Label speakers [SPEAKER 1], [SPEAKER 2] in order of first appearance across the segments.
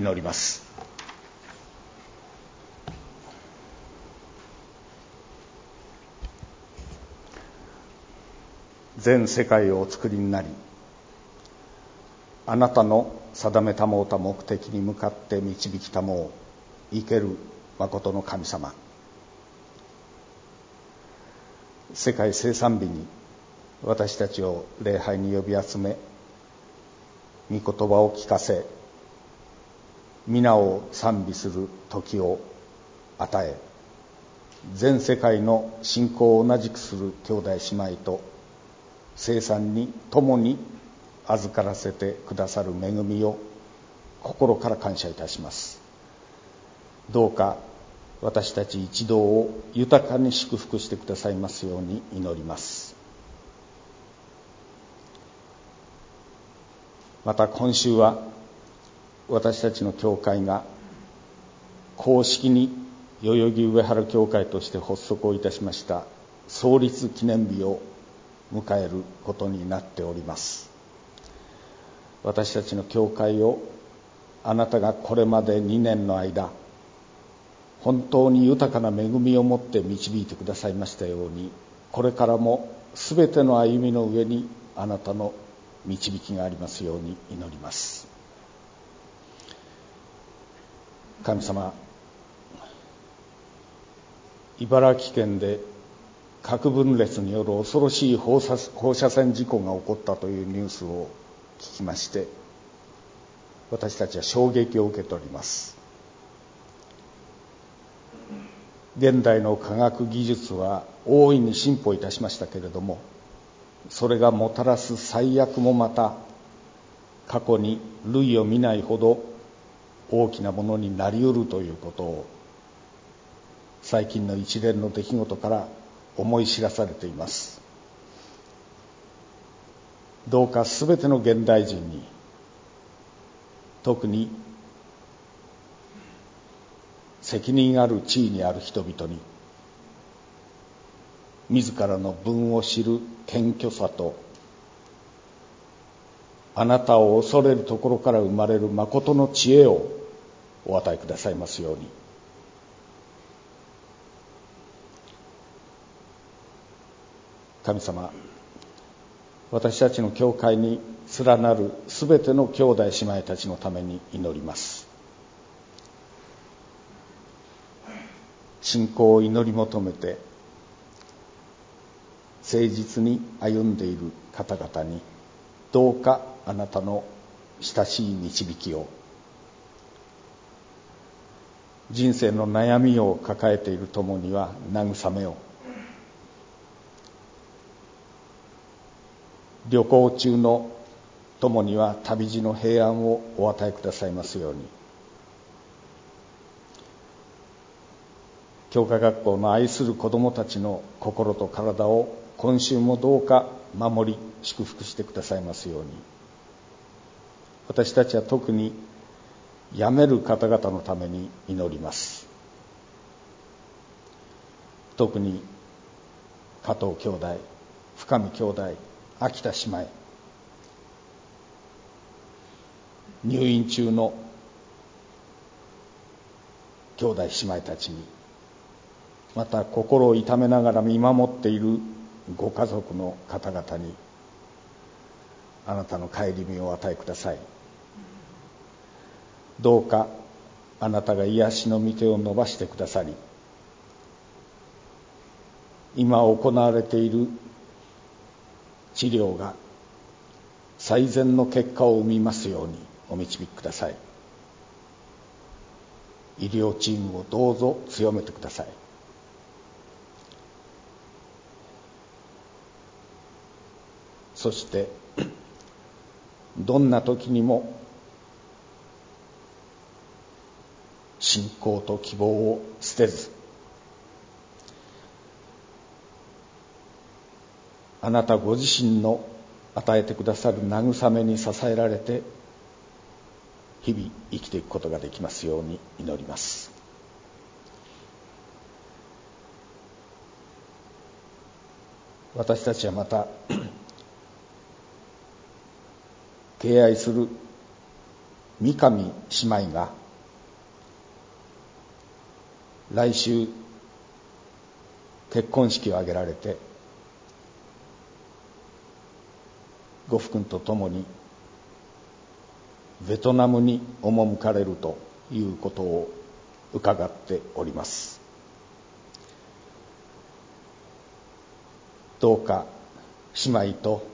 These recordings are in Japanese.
[SPEAKER 1] 祈ります。全世界をお作りになり、あなたの定めたもうた目的に向かって導きたもう生ける誠の神様、世界聖賛日に私たちを礼拝に呼び集め、御言葉を聞かせ、皆を賛美する時を与え、全世界の信仰を同じくする兄弟姉妹と聖賛に共に預からせてくださる恵みを心から感謝いたします。どうか私たち一同を豊かに祝福してくださいますように祈ります。また今週は私たちの教会が公式に代々木上原教会として発足をいたしました創立記念日を迎えることになっております。私たちの教会をあなたがこれまで2年の間本当に豊かな恵みをもって導いてくださいましたように、これからもすべての歩みの上にあなたの導きがありますように祈ります。神様、茨城県で核分裂による恐ろしい放射線事故が起こったというニュースを聞きまして、私たちは衝撃を受けております。現代の科学技術は大いに進歩いたしましたけれども、それがもたらす災厄もまた過去に類を見ないほど大きなものになり得るということを最近の一連の出来事から思い知らされています。どうかすべての現代人に、特に責任ある地位にある人々に、自らの分を知る謙虚さと、あなたを恐れるところから生まれる誠の知恵をお与えくださいますように。神様、私たちの教会に連なるすべての兄弟姉妹たちのために祈ります。信仰を祈り求めて誠実に歩んでいる方々に、どうかあなたの親しい導きを、人生の悩みを抱えている友には慰めを、旅行中の友には旅路の平安をお与えくださいますように。教科学校の愛する子どもたちの心と体を今週もどうか守り祝福してくださいますように。私たちは特に辞める方々のために祈ります。特に加藤兄弟、深見兄弟、秋田姉妹、入院中の兄弟姉妹たちに、また心を痛めながら見守っているご家族の方々に、あなたの顧みをお与えください。どうかあなたが癒しの御手を伸ばしてくださり、今行われている治療が最善の結果を生みますようにお導きください。医療チームをどうぞ強めてください。そしてどんな時にも信仰と希望を捨てず、あなたご自身の与えてくださる慰めに支えられて日々生きていくことができますように祈ります。私たちはまた敬愛する三上姉妹が来週結婚式を挙げられて、ご夫君と共にベトナムに赴かれるということを伺っております。どうか姉妹と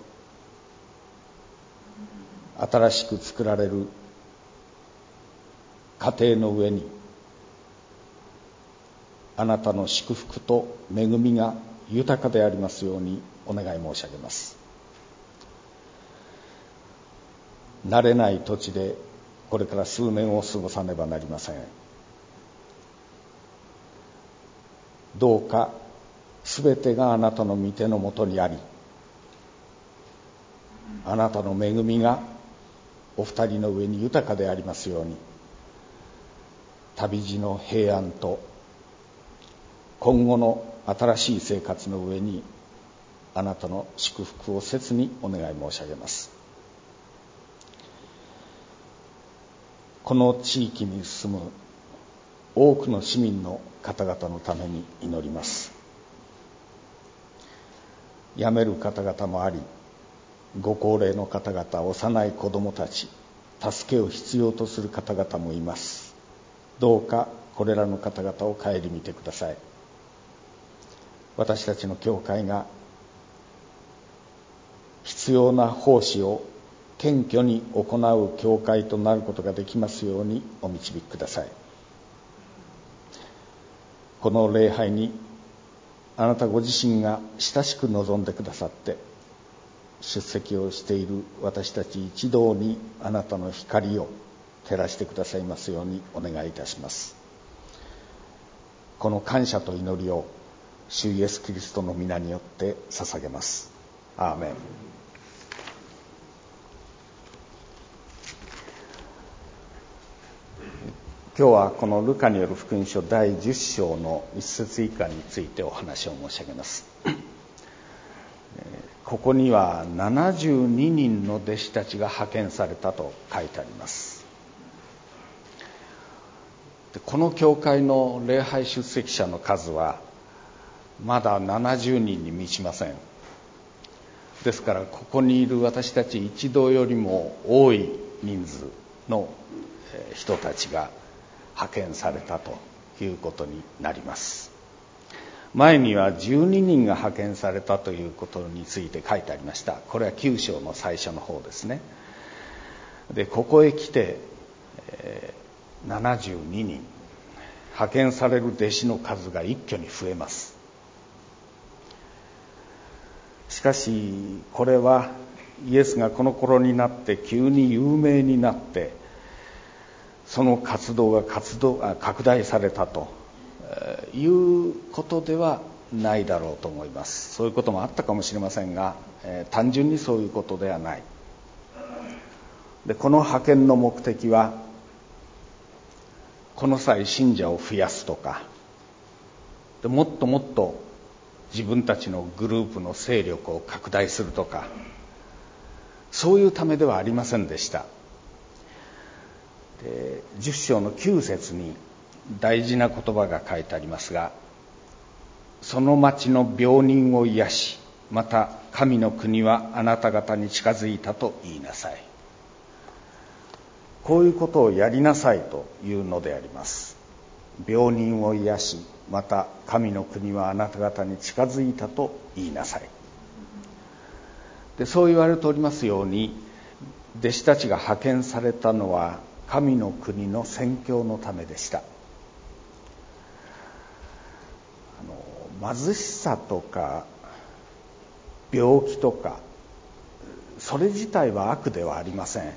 [SPEAKER 1] 新しく作られる家庭の上にあなたの祝福と恵みが豊かでありますようにお願い申し上げます。慣れない土地でこれから数年を過ごさねばなりません。どうかすべてがあなたの御手のもとにあり、あなたの恵みがお二人の上に豊かでありますように、旅路の平安と今後の新しい生活の上にあなたの祝福を切にお願い申し上げます。この地域に住む多くの市民の方々のために祈ります。辞める方々もあり、ご高齢の方々、幼い子どもたち、助けを必要とする方々もいます。どうかこれらの方々を顧みてください。私たちの教会が必要な奉仕を謙虚に行う教会となることができますようにお導きください。この礼拝にあなたご自身が親しく望んでくださって出席をしている私たち一同にあなたの光を照らしてくださいますようにお願いいたします。この感謝と祈りを主イエスキリストの皆によって捧げます。アーメン。今日はこのルカによる福音書第10章の1節以下についてお話を申し上げます。ここには72人の弟子たちが派遣されたと書いてあります。この教会の礼拝出席者の数はまだ70人に満ちません。ですからここにいる私たち一同よりも多い人数の人たちが派遣されたということになります。前には12人が派遣されたということについて書いてありました。これは9章の最初の方ですね。でここへ来て、72人派遣される弟子の数が一挙に増えます。しかしこれはイエスがこの頃になって急に有名になってその活動が拡大されたということではないだろうと思います。そういうこともあったかもしれませんが、単純にそういうことではない。でこの派遣の目的はこの際信者を増やすとかでもっともっと自分たちのグループの勢力を拡大するとかそういうためではありませんでした。で10章の9節に大事な言葉が書いてありますが、その町の病人を癒し、また神の国はあなた方に近づいたと言いなさい。こういうことをやりなさいというのであります。病人を癒し、また神の国はあなた方に近づいたと言いなさい。でそう言われておりますように、弟子たちが派遣されたのは神の国の宣教のためでした。貧しさとか病気とかそれ自体は悪ではありません。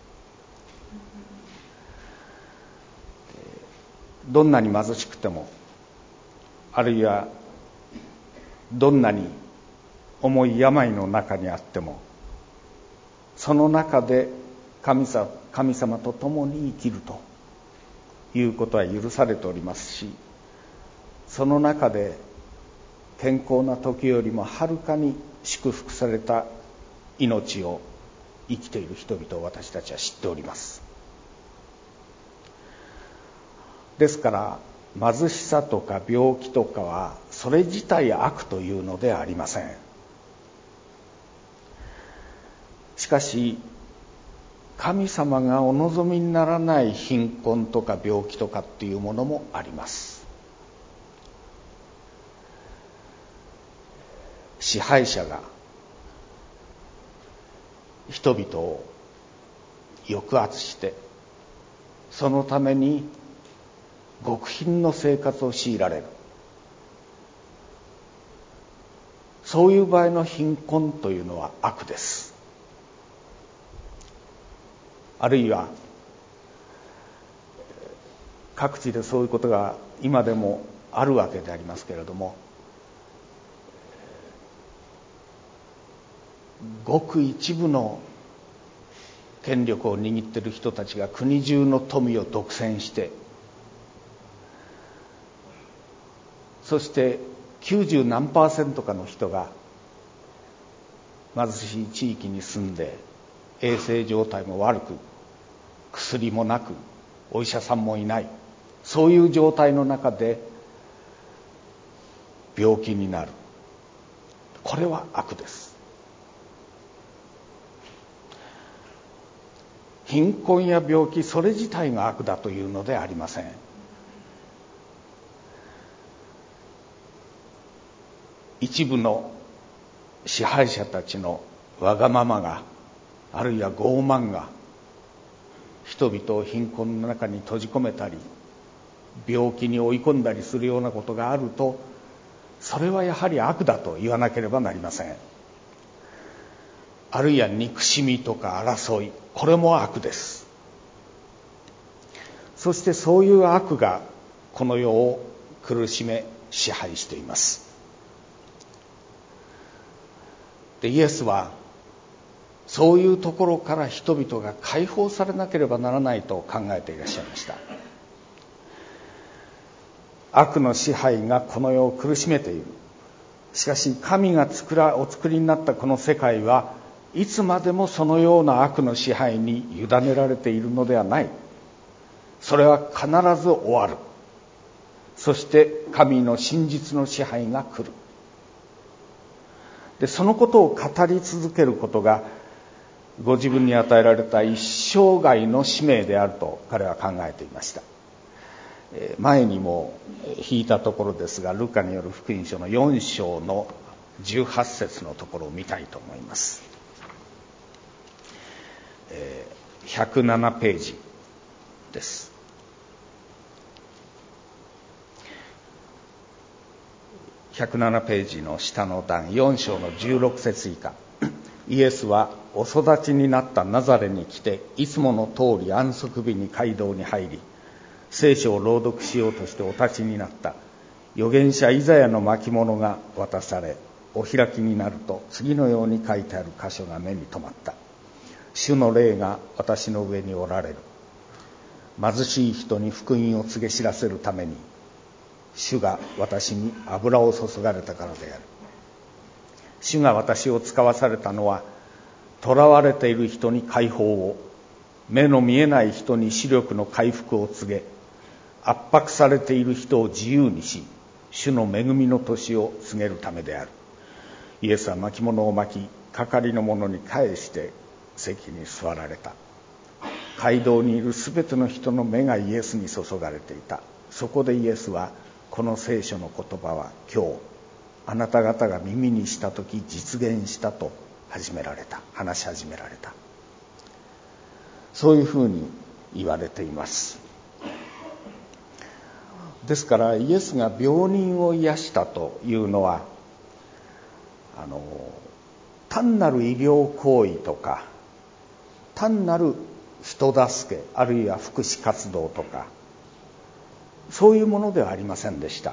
[SPEAKER 1] どんなに貧しくても、あるいはどんなに重い病の中にあっても、その中で神様と共に生きるということは許されておりますし、その中で健康な時よりもはるかに祝福された命を生きている人々を私たちは知っております。 ですから貧しさとか病気とかはそれ自体悪というのではありません。しかし神様がお望みにならない貧困とか病気とかっていうものもあります。支配者が人々を抑圧してそのために極貧の生活を強いられる、そういう場合の貧困というのは悪です。あるいは各地でそういうことが今でもあるわけでありますけれども、ごく一部の権力を握っている人たちが国中の富を独占して、そして90何%かの人が貧しい地域に住んで衛生状態も悪く薬もなくお医者さんもいない、そういう状態の中で病気になる。これは悪です。貧困や病気それ自体が悪だというのではありません。一部の支配者たちのわがままが、あるいは傲慢が人々を貧困の中に閉じ込めたり病気に追い込んだりするようなことがあると、それはやはり悪だと言わなければなりません。あるいは憎しみとか争い、これも悪です。そしてそういう悪がこの世を苦しめ支配しています。で、イエスはそういうところから人々が解放されなければならないと考えていらっしゃいました。悪の支配がこの世を苦しめている。しかし神がお作りになったこの世界はいつまでもそのような悪の支配に委ねられているのではない。それは必ず終わる。そして神の真実の支配が来る。で、そのことを語り続けることがご自分に与えられた一生涯の使命であると彼は考えていました。前にも引いたところですが、ルカによる福音書の4章の18節のところを見たいと思います。107ページです。107ページの下の段、4章の16節以下。イエスはお育ちになったナザレに来て、いつもの通り安息日に街道に入り、聖書を朗読しようとしてお立ちになった。預言者イザヤの巻物が渡され、お開きになると次のように書いてある箇所が目に留まった。主の霊が私の上におられる。貧しい人に福音を告げ知らせるために、主が私に油を注がれたからである。主が私を使わされたのは、囚われている人に解放を、目の見えない人に視力の回復を告げ、圧迫されている人を自由にし、主の恵みの年を告げるためである。イエスは巻物を巻き、係の者に返して席に座られた。街道にいるすべての人の目がイエスに注がれていた。そこでイエスは、この聖書の言葉は今日あなた方が耳にしたとき実現したと話し始められた。そういうふうに言われています。ですからイエスが病人を癒したというのは、単なる医療行為とか単なる人助け、あるいは福祉活動とか、そういうものではありませんでした。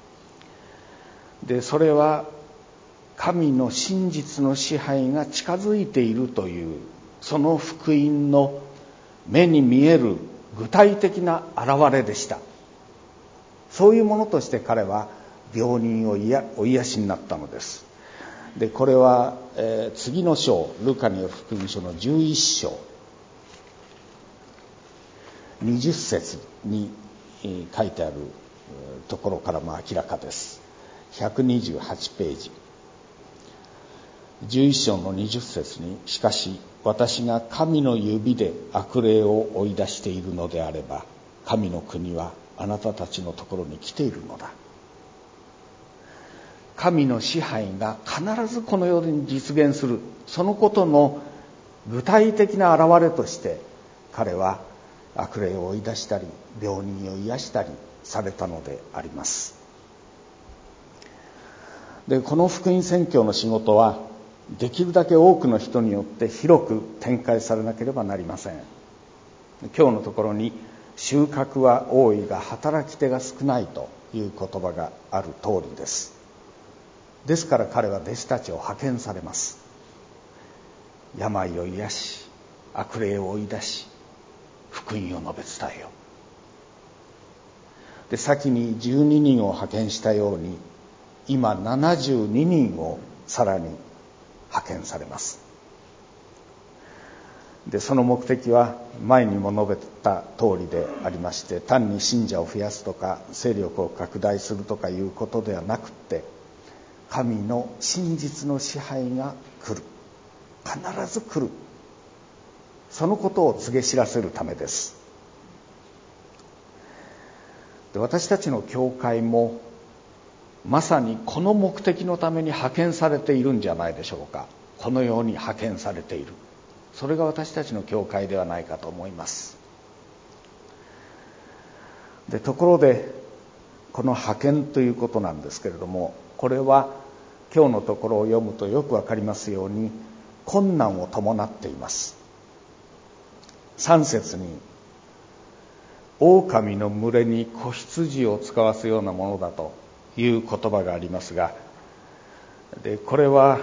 [SPEAKER 1] で、それは神の真実の支配が近づいているという、その福音の目に見える具体的な現れでした。そういうものとして彼は病人をお癒しになったのです。で、これは、次の章、ルカによる福音書の11章20節に書いてあるところからも明らかです。128ページ11章の20節に、しかし私が神の指で悪霊を追い出しているのであれば、神の国はあなたたちのところに来ているのだ。神の支配が必ずこの世に実現する、そのことの具体的な表れとして彼は悪霊を追い出したり病人を癒したりされたのであります。で、この福音宣教の仕事はできるだけ多くの人によって広く展開されなければなりません。今日のところに収穫は多いが働き手が少ないという言葉がある通りです。ですから彼は弟子たちを派遣されます。病を癒し、悪霊を追い出し、福音を述べ伝えよう。で、先に12人を派遣したように、今72人をさらに派遣されます。で、その目的は前にも述べた通りでありまして、単に信者を増やすとか勢力を拡大するとかいうことではなくて、神の真実の支配が来る、必ず来る、そのことを告げ知らせるためです。で、私たちの教会もまさにこの目的のために派遣されているんじゃないでしょうか。このように派遣されている、それが私たちの教会ではないかと思います。で、ところでこの派遣ということなんですけれども、これは今日のところを読むとよくわかりますように困難を伴っています。3節に狼の群れに子羊を使わすようなものだという言葉がありますが、でこれは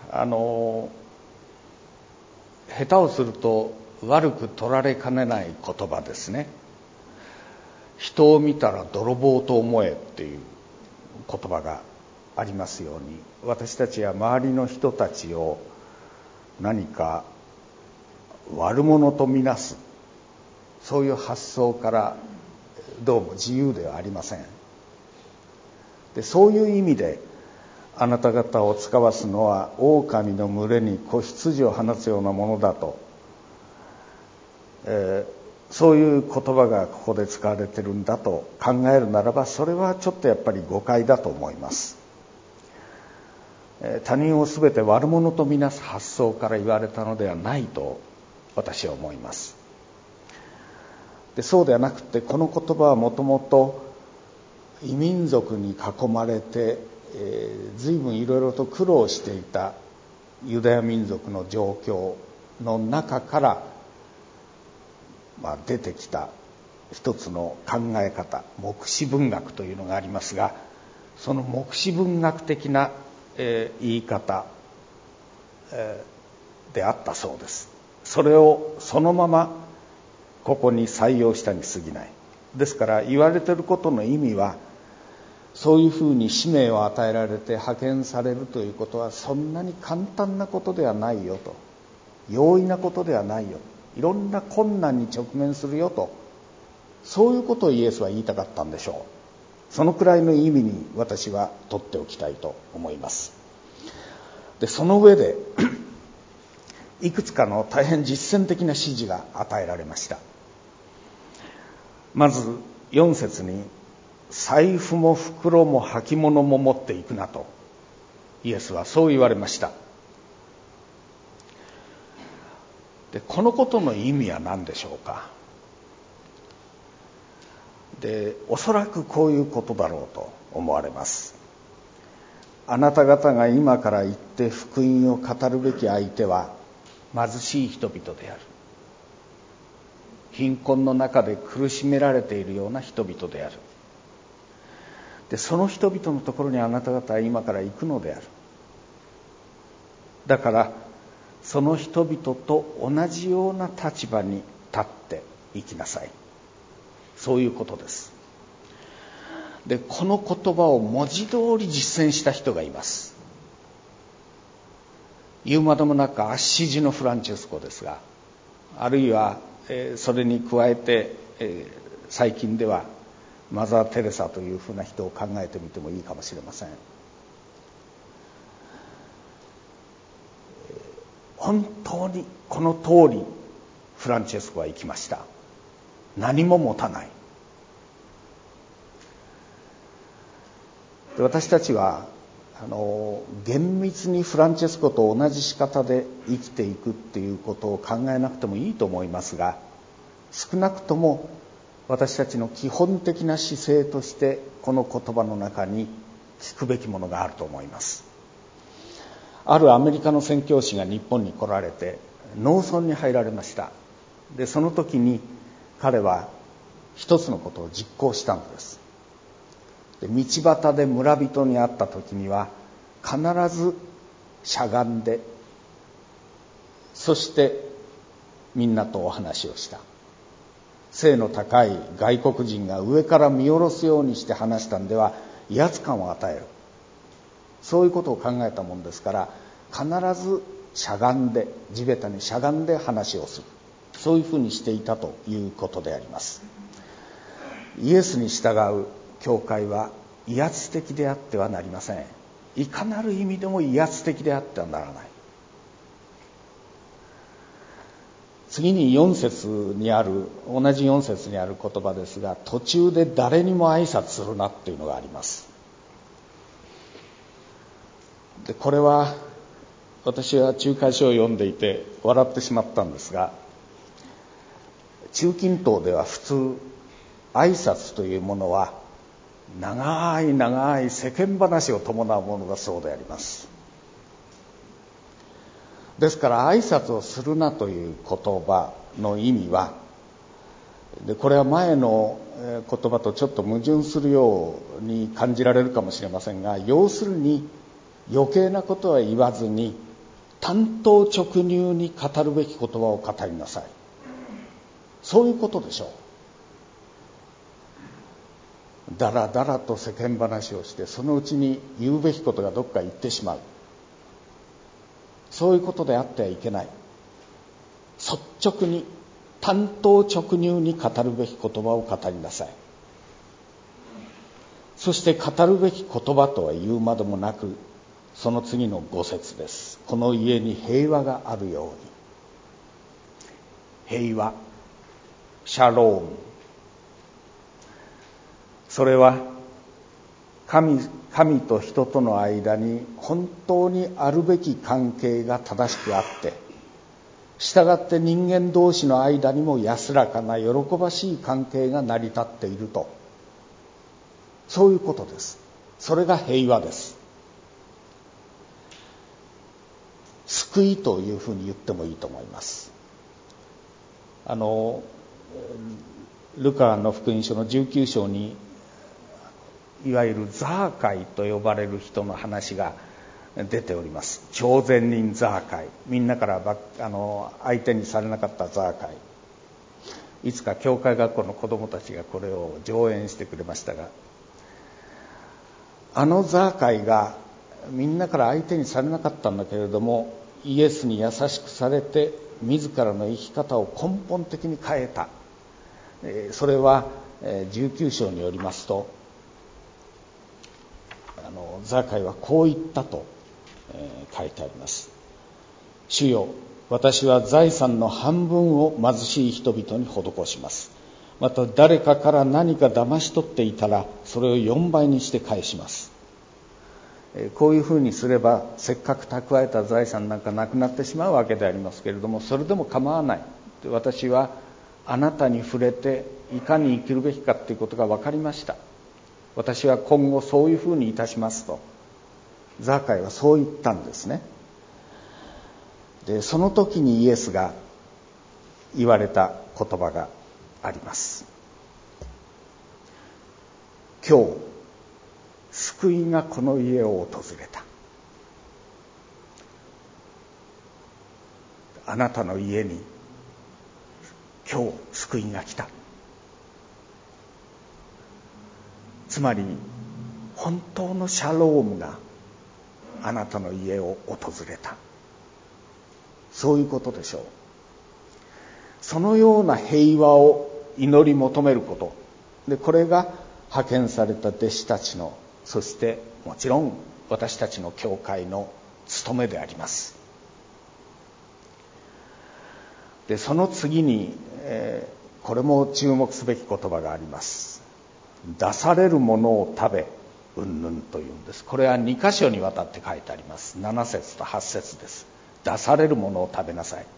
[SPEAKER 1] 下手をすると悪く取られかねない言葉ですね。人を見たら泥棒と思えっていう言葉がありますように、私たちは周りの人たちを何か悪者とみなす、そういう発想からどうも自由ではありません。で、そういう意味であなた方を使わすのは狼の群れに子羊を放つようなものだと、そういう言葉がここで使われているんだと考えるならば、それはちょっとやっぱり誤解だと思います。他人をすべて悪者とみなす発想から言われたのではないと私は思います。で、そうではなくて、この言葉はもともと異民族に囲まれて、随分いろいろと苦労していたユダヤ民族の状況の中から、出てきた一つの考え方、黙示文学というのがありますが、その黙示文学的な言い方であったそうです。それをそのままここに採用したに過ぎない。ですから言われていることの意味は、そういうふうに使命を与えられて派遣されるということはそんなに簡単なことではないよと、容易なことではないよ、いろんな困難に直面するよと、そういうことをイエスは言いたかったんでしょう。そのくらいの意味に私は取っておきたいと思います。で、その上でいくつかの大変実践的な指示が与えられました。まず4節に、財布も袋も履物も持っていくなとイエスはそう言われました。で、このことの意味は何でしょうか。で、おそらくこういうことだろうと思われます。あなた方が今から行って福音を語るべき相手は貧しい人々である。貧困の中で苦しめられているような人々である。で、その人々のところにあなた方は今から行くのである。だからその人々と同じような立場に立っていきなさい。そういうことです。で、この言葉を文字通り実践した人がいます。言うまでもなくアッシジのフランチェスコですが、あるいはそれに加えて最近ではマザー・テレサというふうな人を考えてみてもいいかもしれません。本当にこの通りフランチェスコは生きました。何も持たない。私たちは厳密にフランチェスコと同じ仕方で生きていくっていうことを考えなくてもいいと思いますが、少なくとも私たちの基本的な姿勢としてこの言葉の中に聞くべきものがあると思います。あるアメリカの宣教師が日本に来られて農村に入られました。でその時に彼は一つのことを実行したんです。で道端で村人に会った時には必ずしゃがんで、そしてみんなとお話をした。背の高い外国人が上から見下ろすようにして話したんでは威圧感を与える、そういうことを考えたもんですから、必ずしゃがんで、地べたにしゃがんで話をする、そういうふうにしていたということであります。イエスに従う教会は威圧的であってはなりません。いかなる意味でも威圧的であってはならない。次に4節にある、同じ4節にある言葉ですが、途中で誰にも挨拶するなっていうのがあります。でこれは私は中華書を読んでいて笑ってしまったんですが、中近東では普通挨拶というものは長い長い世間話を伴うものだそうであります。ですから挨拶をするなという言葉の意味は、でこれは前の言葉とちょっと矛盾するように感じられるかもしれませんが、要するに余計なことは言わずに単刀直入に語るべき言葉を語りなさい、そういうことでしょう。だらだらと世間話をしてそのうちに言うべきことがどっか行ってしまう、そういうことであってはいけない。率直に単刀直入に語るべき言葉を語りなさい。そして語るべき言葉とは言うまでもなく、その次の5節です。この家に平和があるように。平和、シャローム、それは神と人との間に本当にあるべき関係が正しくあって、したがって人間同士の間にも安らかな喜ばしい関係が成り立っていると、そういうことです。それが平和です。救いというふうに言ってもいいと思います。ルカの福音書の19章にいわゆるザーカイと呼ばれる人の話が出ております。超善人ザーカイ、みんなから相手にされなかったザーカイ。いつか教会学校の子どもたちがこれを上演してくれましたが、ザーカイがみんなから相手にされなかったんだけれども、イエスに優しくされて自らの生き方を根本的に変えた。それは19章によりますと、ザーカイはこう言ったと書いてあります。主よ、私は財産の半分を貧しい人々に施します。また誰かから何か騙し取っていたらそれを4倍にして返します。こういうふうにすればせっかく蓄えた財産なんかなくなってしまうわけでありますけれども、それでも構わない。私はあなたに触れていかに生きるべきかということが分かりました。私は今後そういうふうにいたしますと、ザーカイはそう言ったんですね。でその時にイエスが言われた言葉があります。今日救いがこの家を訪れた。あなたの家に今日救いが来た。つまり本当のシャロームがあなたの家を訪れた、そういうことでしょう。そのような平和を祈り求めることで、これが派遣された弟子たちの、そしてもちろん私たちの教会の務めであります。でその次に、これも注目すべき言葉があります。出されるものを食べうんぬんというんです。これは2箇所にわたって書いてあります。7節と8節です。出されるものを食べなさい。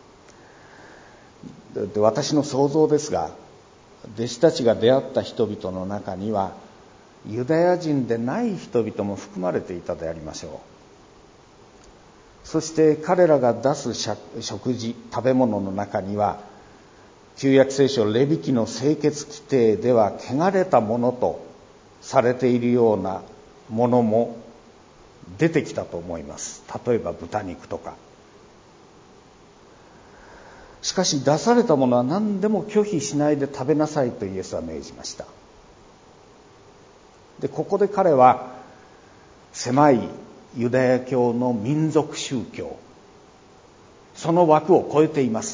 [SPEAKER 1] で私の想像ですが、弟子たちが出会った人々の中にはユダヤ人でない人々も含まれていたでありましょう。そして彼らが出す食事、食べ物の中には、旧約聖書レビ記の清潔規定では汚れたものとされているようなものも出てきたと思います。例えば豚肉とか。しかし出されたものは何でも拒否しないで食べなさいとイエスは命じました。でここで彼は狭いユダヤ教の民族宗教、その枠を超えています。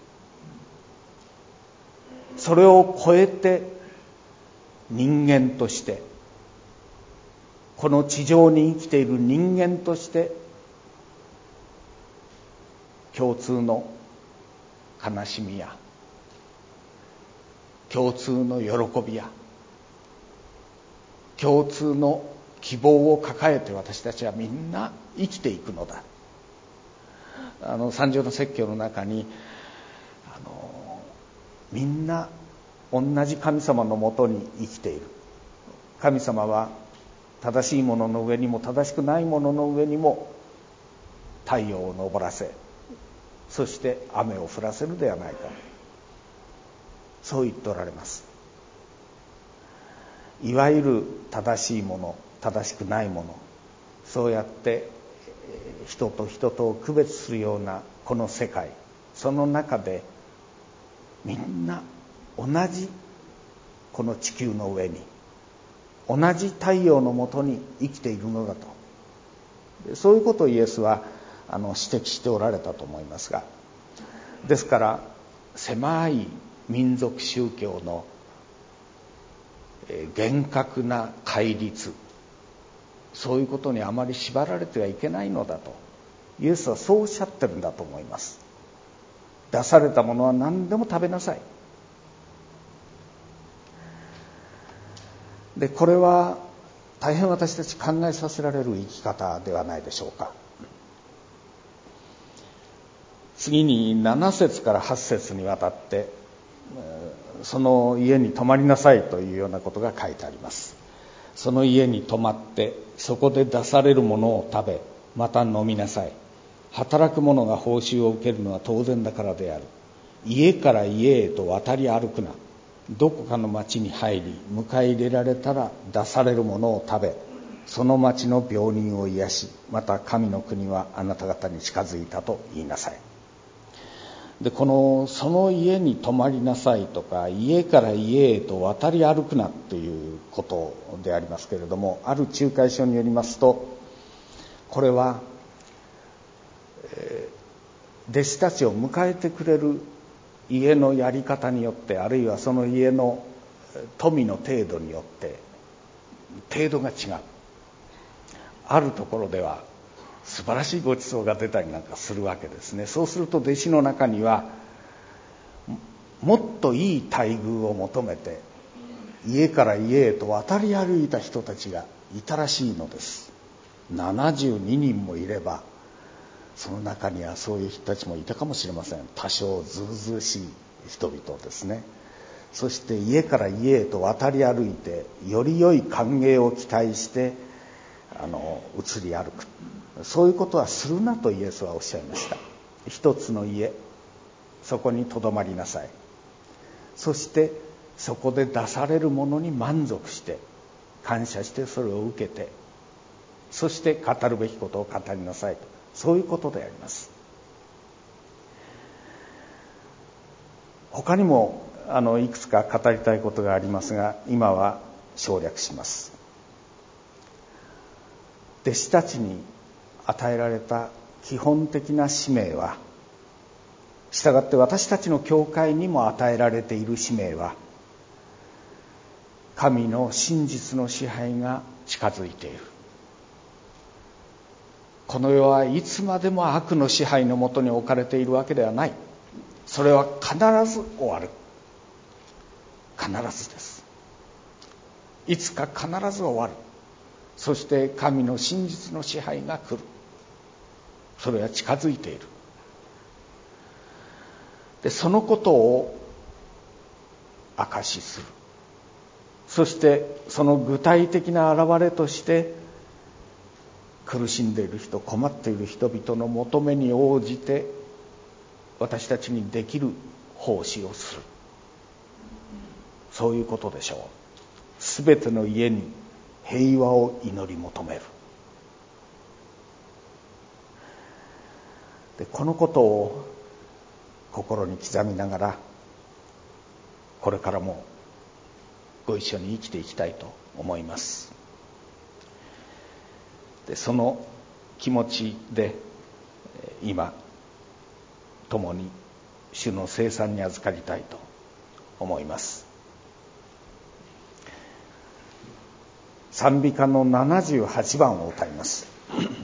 [SPEAKER 1] それを超えて人間として、この地上に生きている人間として共通の悲しみや共通の喜びや共通の希望を抱えて私たちはみんな生きていくのだ。三条の説教の中にみんな同じ神様のもとに生きている。神様は正しいものの上にも正しくないものの上にも太陽を昇らせ、そして雨を降らせるではないか、そう言っておられます。いわゆる正しいもの、正しくないもの、そうやって人と人とを区別するようなこの世界、その中でみんな同じこの地球の上に同じ太陽のもとに生きているのだと、そういうことをイエスは指摘しておられたと思いますが、ですから狭い民族宗教の厳格な戒律、そういうことにあまり縛られてはいけないのだとイエスはそうおっしゃってるんだと思います。出されたものは何でも食べなさい。でこれは大変私たち考えさせられる生き方ではないでしょうか。次に7節から8節にわたってその家に泊まりなさいというようなことが書いてあります。その家に泊まってそこで出されるものを食べ、また飲みなさい。働く者が報酬を受けるのは当然だからである。家から家へと渡り歩くな。どこかの町に入り、迎え入れられたら出されるものを食べ、その町の病人を癒し、また神の国はあなた方に近づいたと言いなさい。でその家に泊まりなさいとか、家から家へと渡り歩くなということでありますけれども、ある仲介書によりますと、これは、弟子たちを迎えてくれる家のやり方によって、あるいはその家の富の程度によって程度が違う。あるところでは素晴らしいごちそうが出たりなんかするわけですね。そうすると弟子の中にはもっといい待遇を求めて家から家へと渡り歩いた人たちがいたらしいのです。72人もいれば、その中にはそういう人たちもいたかもしれません。多少ずうずうしい人々ですね。そして家から家へと渡り歩いて、より良い歓迎を期待して移り歩く、そういうことはするなとイエスはおっしゃいました。一つの家、そこにとどまりなさい。そしてそこで出されるものに満足して感謝してそれを受けて、そして語るべきことを語りなさいと、そういうことであります。他にもいくつか語りたいことがありますが、今は省略します。弟子たちに与えられた基本的な使命は、したがって私たちの教会にも与えられている使命は、 神の真実の支配が近づいている。この世はいつまでも悪の支配のもとに置かれているわけではない。それは必ず終わる。必ずです。いつか必ず終わる。そして神の真実の支配が来る。それは近づいている。で、そのことを証しする。そしてその具体的な現れとして苦しんでいる人、困っている人々の求めに応じて私たちにできる奉仕をする。そういうことでしょう。すべての家に平和を祈り求める。で、このことを心に刻みながら、これからもご一緒に生きていきたいと思います。で、その気持ちで今共に主の聖餐に預かりたいと思います。賛美歌の78番を歌います。